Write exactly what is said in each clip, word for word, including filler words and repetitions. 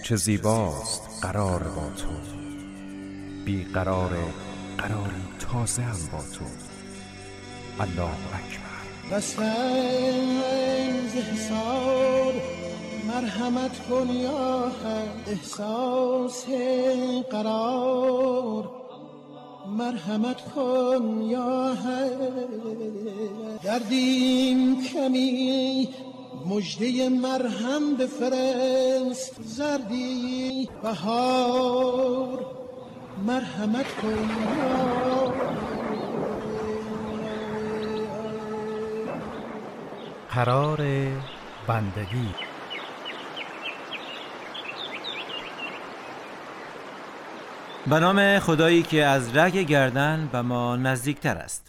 چه زیباست قرار با تو، بی قرار قراری تازه هم با تو. الله اکبر. قسمت حساب مرحمت کن یا حق، احساس قرار مرحمت کن یا حق. دردیم کمی مجده مرهم بفرست، زردی بهار مرحمت کن یا قرار بندگی. به نام خدایی که از رگ گردن به ما نزدیکتر است.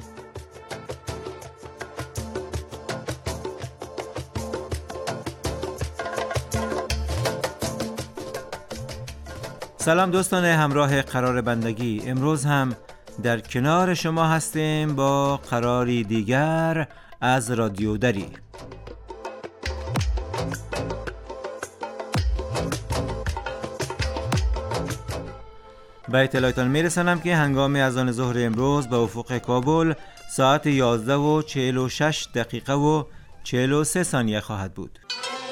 سلام دوستان همراه قرار بندگی. امروز هم در کنار شما هستیم با قراری دیگر از رادیو دری. به اطلاعتان میرسانم که هنگام اذان ظهر امروز به افق کابل ساعت یازده و چهل و شش دقیقه و چهل و سه ثانیه خواهد بود.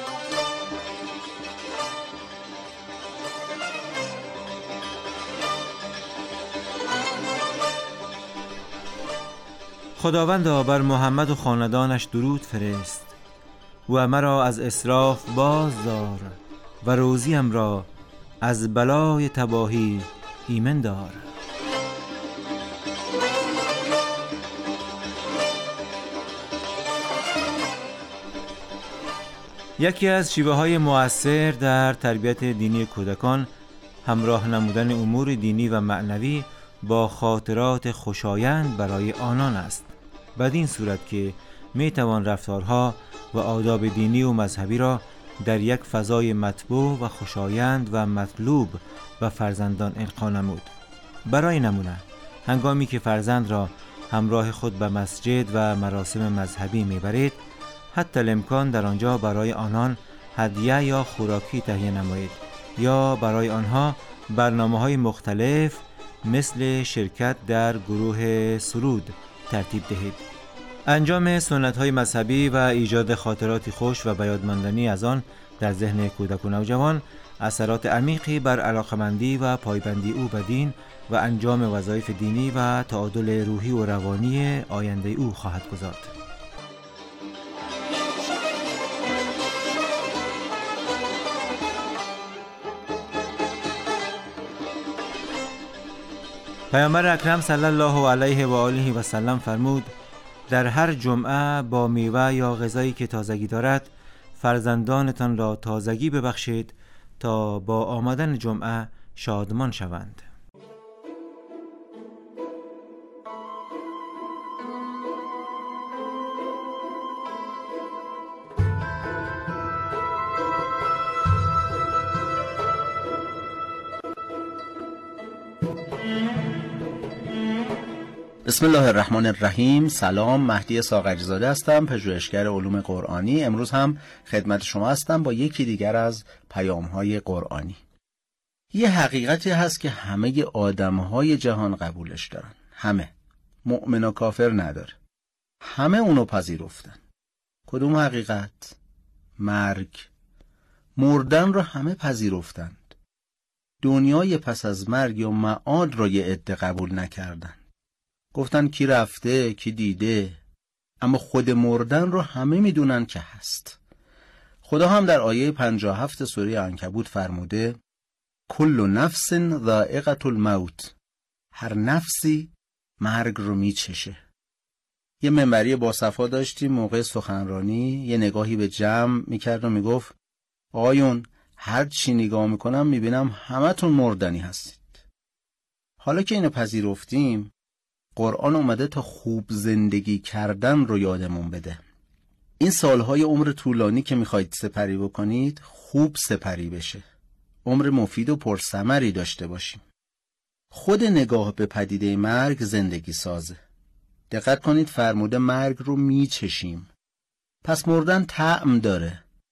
خداوندا بر محمد و خاندانش درود فرست و مرا از اسراف باز دار و روزیم را از بلای تباهی ایمن دار. یکی از شیوه های مؤثر در تربیت دینی کودکان همراه نمودن امور دینی و معنوی با خاطرات خوشایند برای آنان است، بدین صورت که می توان رفتارها و آداب دینی و مذهبی را در یک فضای مطبوع و خوشایند و مطلوب و فرزندان القا نمود. برای نمونه هنگامی که فرزند را همراه خود به مسجد و مراسم مذهبی میبرید، حتی الامکان در آنجا برای آنان هدیه یا خوراکی تهیه نمایید یا برای آنها برنامه‌های مختلف مثل شرکت در گروه سرود ترتیب دهید. انجام سنت‌های مذهبی و ایجاد خاطراتی خوش و بیادماندنی از آن در ذهن کودک و نوجوان اثرات عمیقی بر علاقمندی و پایبندی او به دین و انجام وظایف دینی و تعادل روحی و روانی آینده او خواهد گذارد. پیامبر اکرم صلی الله علیه و آله و سلم فرمود: در هر جمعه با میوه یا غذایی که تازگی دارد فرزندانتان را تازگی ببخشید تا با آمدن جمعه شادمان شوند. بسم الله الرحمن الرحیم. سلام، مهدی ساغری‌زاده هستم، پژوهشگر علوم قرآنی. امروز هم خدمت شما هستم با یکی دیگر از پیام‌های قرآنی. یه حقیقتی هست که همه آدم‌های جهان قبولش دارن، همه، مؤمن و کافر نداره، همه اونو پذیرفتن. کدوم حقیقت؟ مرگ. مردن رو همه پذیرفتند. دنیای پس از مرگ یا معاد رو یه عده قبول نکردن. گفتن کی رفته کی دیده، اما خود مردن رو همه میدونن که هست. خدا هم در آیه پنجاه و هفت سوره عنکبوت فرموده: کل نفس ذائقة الموت، هر نفسی مرگ رو میچشه. یه منبری با صفا داشتیم موقع سخنرانی، یه نگاهی به جمع میکرد و میگفت: آقایون هر چی نگاه میکنم میبینم همتون مردنی هستید. حالا که اینو پذیرفتیم، قرآن اومده تا خوب زندگی کردن رو یادمون بده. این سالهای عمر طولانی که میخواید سپری بکنید خوب سپری بشه، عمر مفید و پرثمری داشته باشیم. خود نگاه به پدیده مرگ زندگی سازه. دقت کنید فرموده مرگ رو میچشیم، پس مردن طعم داره.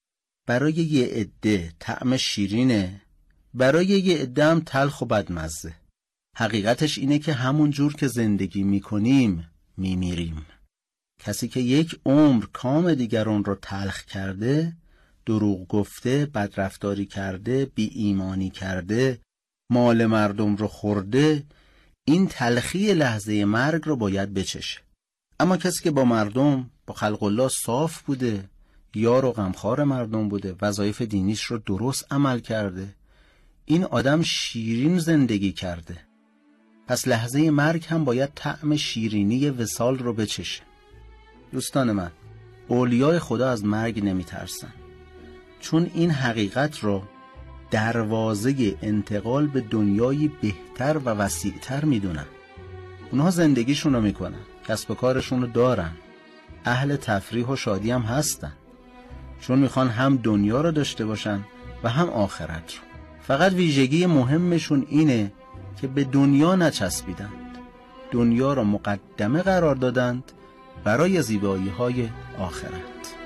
برای یه عده طعم شیرینه، برای یه عده هم تلخ و بدمزه. حقیقتش اینه که همون جور که زندگی میکنیم میمیریم. کسی که یک عمر کام دیگران رو تلخ کرده، دروغ گفته، بدرفتاری کرده، بی ایمانی کرده، مال مردم رو خورده، این تلخی لحظه مرگ رو باید بچشه. اما کسی که با مردم، با خلق الله صاف بوده، یار و غمخوار مردم بوده، وظایف دینیش رو درست عمل کرده، این آدم شیرین زندگی کرده. پس لحظه مرگ هم باید طعم شیرینی وصال رو بچشه. دوستان من، اولیای خدا از مرگ نمی ترسن، چون این حقیقت رو دروازه انتقال به دنیایی بهتر و وسیعتر می دونن. اونها زندگیشون رو می کنن، کسب و کارشون رو دارن، اهل تفریح و شادی هم هستن، چون میخوان هم دنیا رو داشته باشن و هم آخرت رو. فقط ویژگی مهمشون اینه که به دنیا نچسبیدند، دنیا را مقدمه قرار دادند برای زیبایی های آخرت.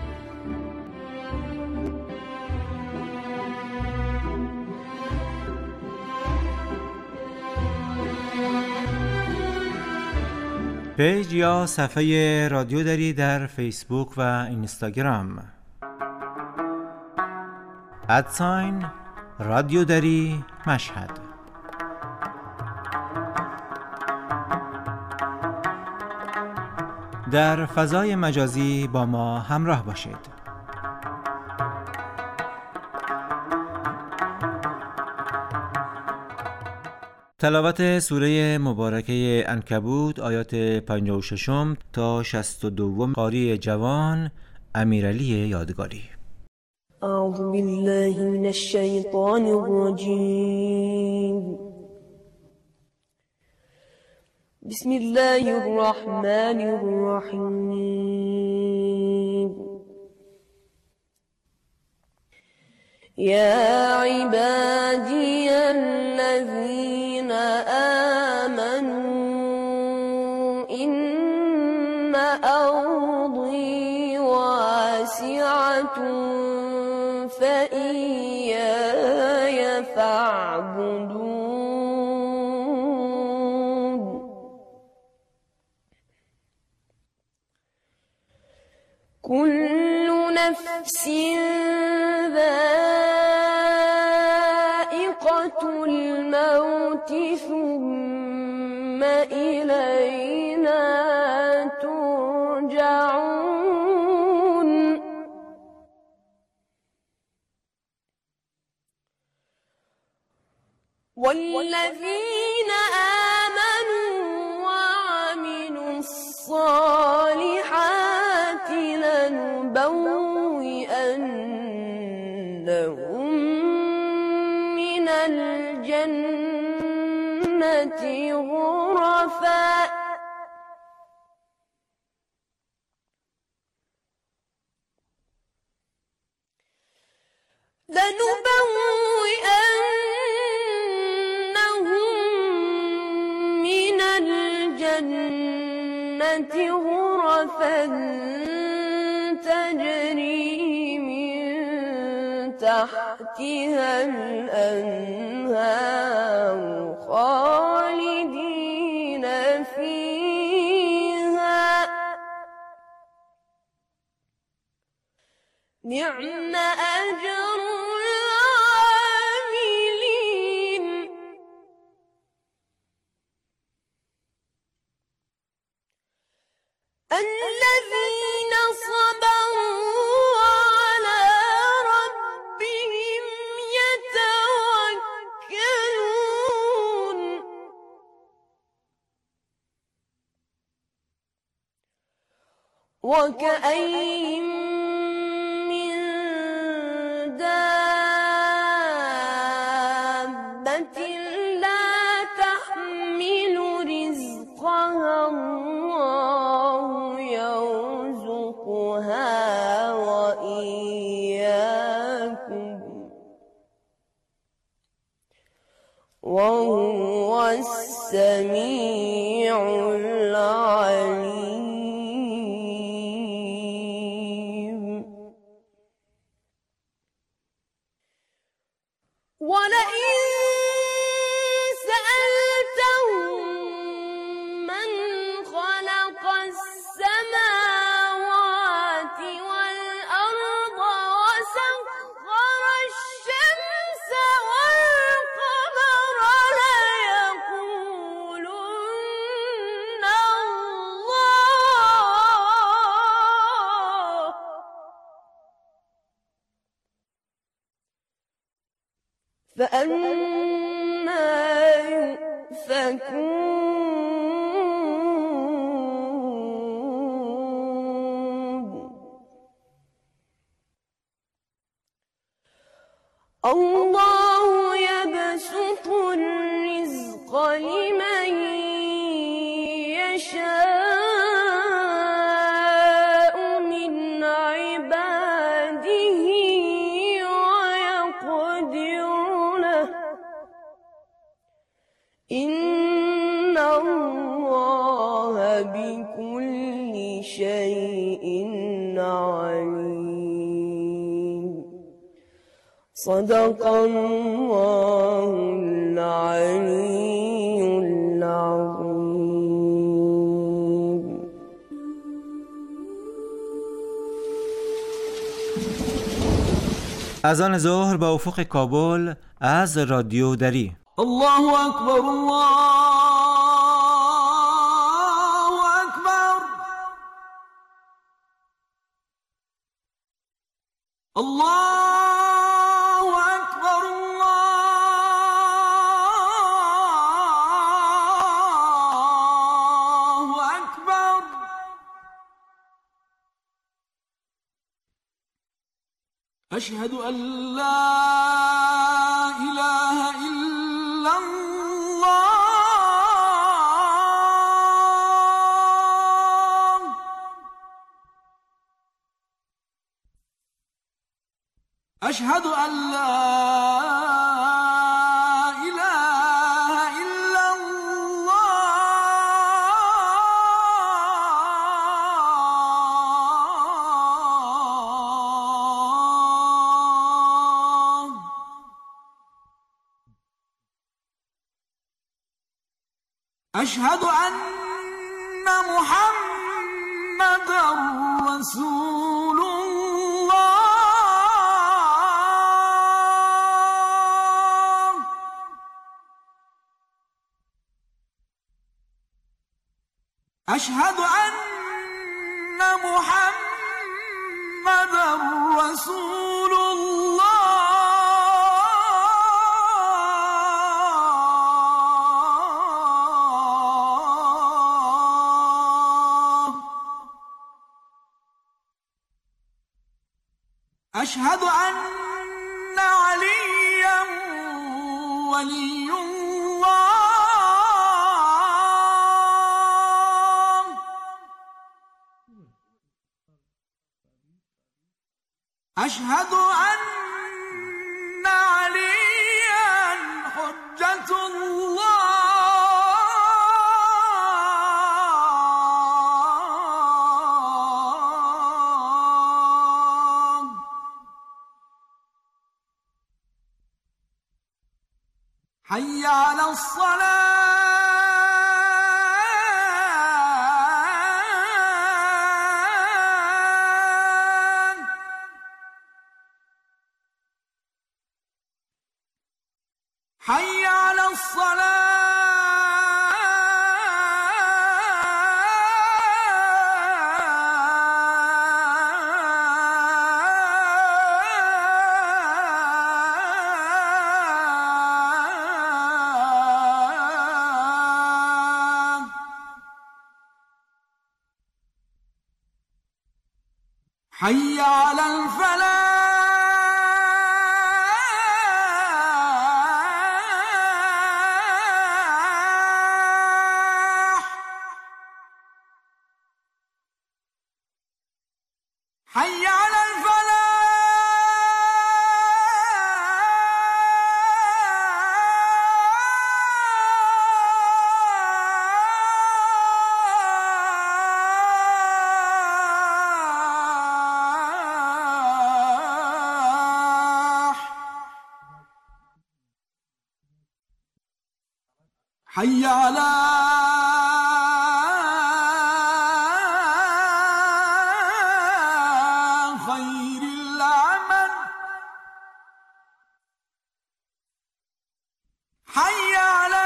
پیج یا صفحه رادیو دری در فیسبوک و اینستاگرام، ادساین رادیو دری مشهد. در فضای مجازی با ما همراه باشید. تلاوت سوره مبارکه عنکبوت آیات پنجاه و شش تا شصت و دو. قاری جوان امیرعلی یادگاری. اعوذ بالله من الشیطان الرجیم. بسم الله الرحمن الرحیم. یا عبادی الذین آمنوا إن أرضي واسعة فإياي فاعبدون. كل نفس ذائقة الموت ثم إلينا ترجعون. والذين آمنوا وعملوا الصالحات لنبوئنهم من الجنة غرفا لنبوئنهم من الجنة غرفا تجري من تحتها الأنهار خالدين فيها نعم أجر العاملين. الذين صبروا على ربهم يتوكلون. وكأين من دابة لا تحمل رزقها الله يرزقها وإياكم وهو السميع العليم. تتقون الله يبسط الرزق لمن يشاء من عباده ويقدر له إن الله بكل شيء عليم. صدق الله العلي العظيم. اذان ظهر با افق کابل از رادیو دری. الله اکبر، الله اکبر، الله اکبر، الله اکبر. اشهد ان لا اله الا الله. اشهد ان لا اله الا الله. اشهد ان محمدا رسول الله. اشهد ان محمدا رسول الله. اشهد ان عليا ولي الله. اشهد ان عليا حجة الله. حي على الصلاة. حي على الصلاة. حي على الفلاح. حي على الفلاح. حي على خير العمل. حي على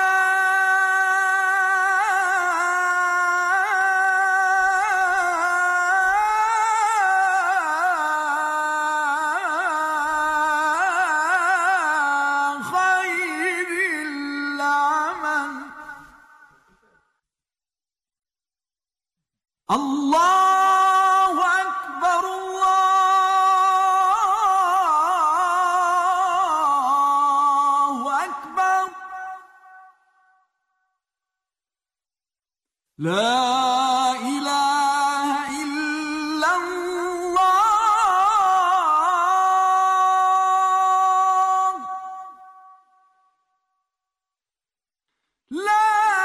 خير العمل. الله اکبر الله اکبر لا اله الا الله لا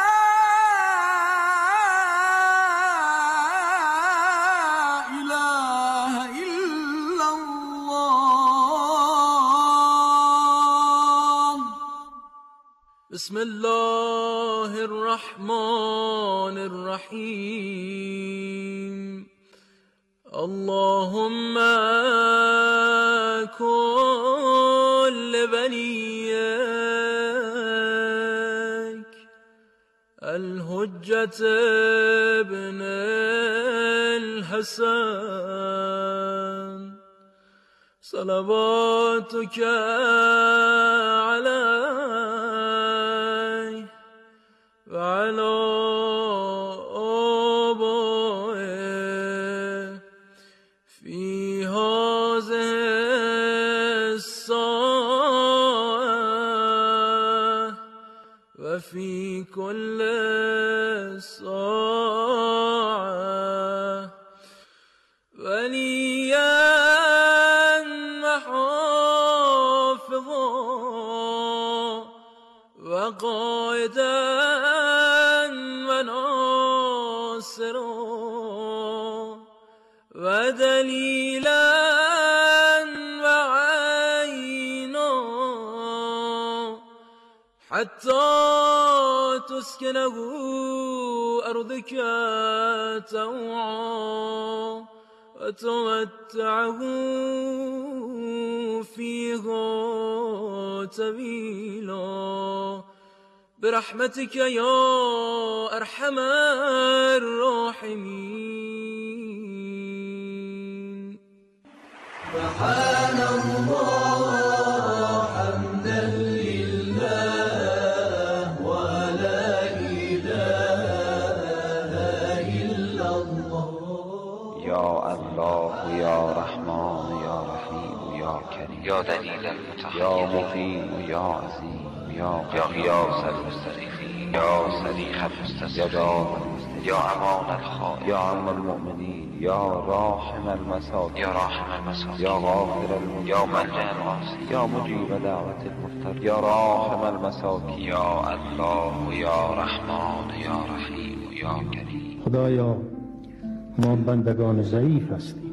بسم الله الرحمن الرحیم اللهم كل وليك الحجة ابن الحسن صلواتك عليه وعلى آبائه في هذه الساعة وفي كل ساعة وليا وحافظا وقائدا وناصرا ودليلا وعينا حتى تسكنه أرضك طوعا وتمتعه فيها طويلا برحمتك يا أرحم الراحمين. سبحان الله حمدا لله ولا إله إلا الله. يا الله يا رحمن يا رحيم يا كريم يا دليل المتحير يا مقيم يا عظيم يا غياث المستغيثين يا صريخ المستسقين يا امان الخائفين يا عم المؤمنين يا راحم المساكين يا راحم المساكين يا غافر المذنبين يا ملجأ العاصين يا مجيب دعوة المضطر يا راحم المساكين يا الله يا رحمن يا رحيم يا كريم. خدایا ما بندگان ضعیف هستیم،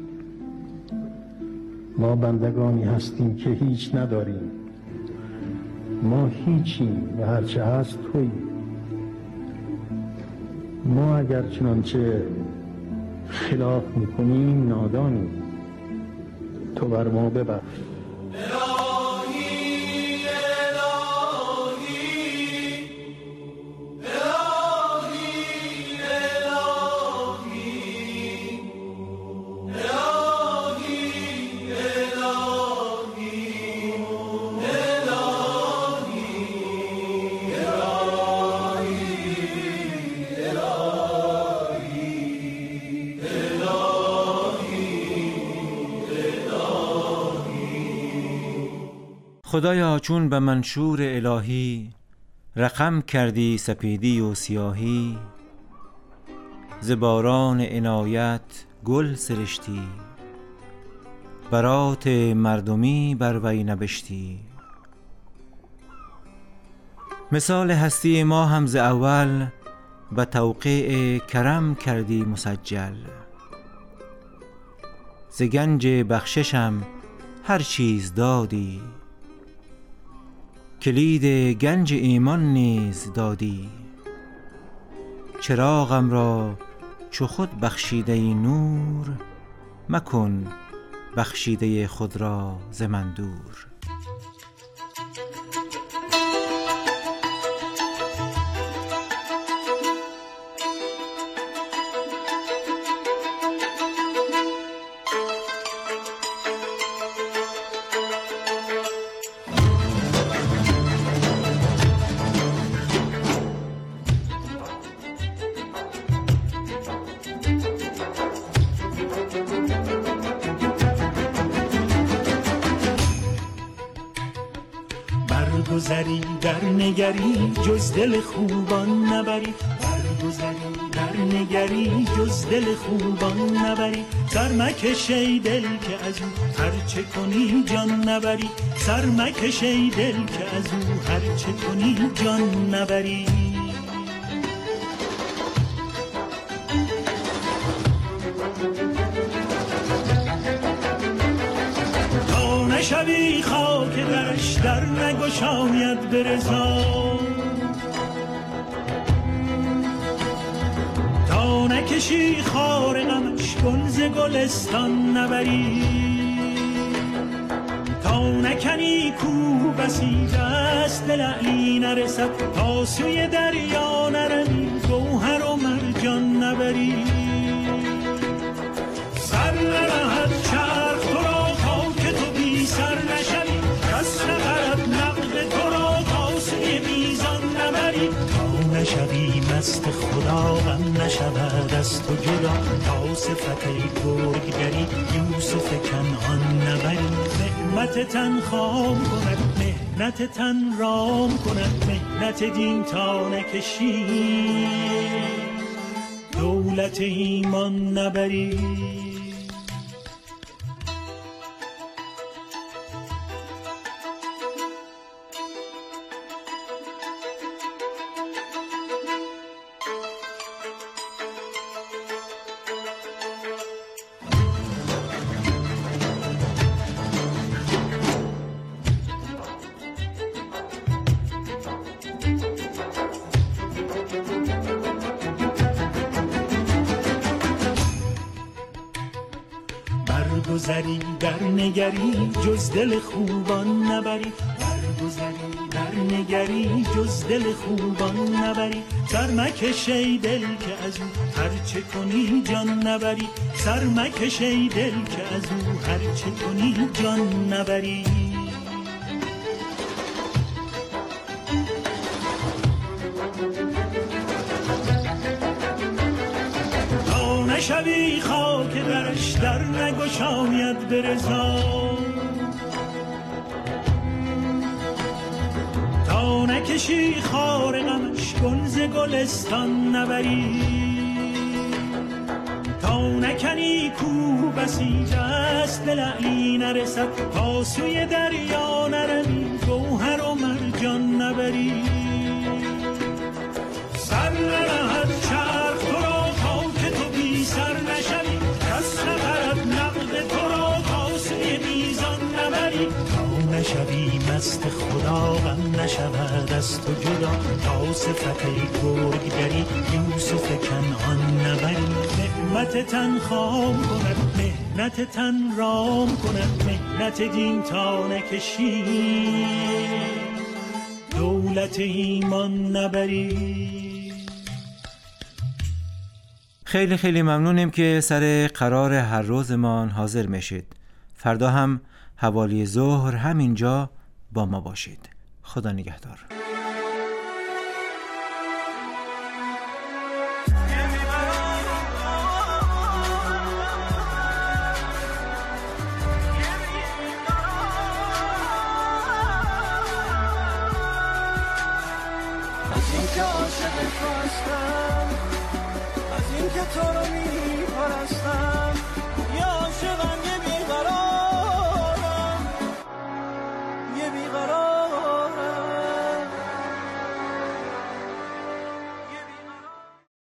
ما بندگانی هستیم که هیچ نداریم، ما هیچیم و هرچه هست تویی. ما اگر چنانچه خلاف میکنیم نادانیم، تو بر ما ببخش. خدایا چون به منشور الهی رقم کردی سپیدی و سیاهی، ز باران عنایت گل سرشتی، برات مردمی بر وی نبشتی. مثال هستی ما هم ز اول به توقیع کرم کردی مسجل، ز گنج بخششم هر چیز دادی، کلید گنج ایمان نیز دادی. چراغم را چو خود بخشیده ای نور، مکن بخشیده خود را ز من دور. برگذری در نگری جز دل خوبان نبری، برگذری در نگری جز دل خوبان نبری. سر مکش ای دل که از او هر چه کنی جان نبری، سر مکش ای دل که از او هر چه کنی جان نبری. نشوی خاک درش در نگشاید به رضا، تا نکشی خار غمش گل ز گلستان نبری، تا نکنی کو بسی دست به لعلی نرسد، تا سوی دریا نروی گوهر و مرجان نبری. سر نرهد چرخ تو را تا که تو بی سر نشوی، کس نبرد نقد تو را تا سوی میزان نبری، تا نشوی مست خدا غم نشود از تو جدا، تا صفت گرگدری یوسف کنعان نبری. نعمت تن خام کند مهنت تن رام کند، مهنت دین تا نکشی دولت ایمان نبری. برگذری در نگری جز دل خوبان نبری، برگذری در نگری جز دل خوبان نبری. سر مکش ای دل که از او هر چه کنی جان نبری، سر مکش ای دل که از او هر چه کنی جان نبری. نشوی خاک درش در نگشاید به رضا، تا نکشی خار غمش گل ز گلستان نبری، تا نکنی کو بسی دست به لعلی نرسد، تا سوی دریا نروی گوهر و مرجان نبری. سر نرهد چرخ تو را تا که تو بی سر نشوی، کس نبرد نقد تو را تا سوی میزان نبری، تا نشوی مست خدا غم نشود از تو جدا، تا صفت گرگدری یوسف کنعان نبری. نعمت تن خام کند مهنت تن رام کند، مهنت دین تا نکشی دولت ایمان نبری. خیلی خیلی ممنونیم که سر قرار هر روزمان حاضر میشید. فردا هم حوالی ظهر همینجا با ما باشید. خدا نگهدار.